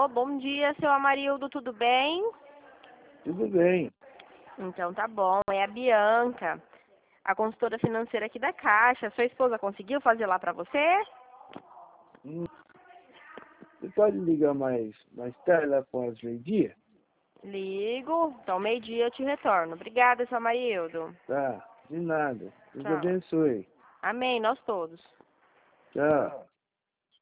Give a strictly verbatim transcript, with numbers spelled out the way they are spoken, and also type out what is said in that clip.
Alô, bom dia, seu Amarildo, tudo bem? Tudo bem. Então tá bom, é a Bianca, a consultora financeira aqui da Caixa. Sua esposa conseguiu fazer lá pra você? Hum, Você pode ligar mais, mais tarde, lá após meio-dia? Ligo, então meio-dia eu te retorno. Obrigada, seu Amarildo. Tá, de nada. Deus Tchau. abençoe. Amém, nós todos. Tchau.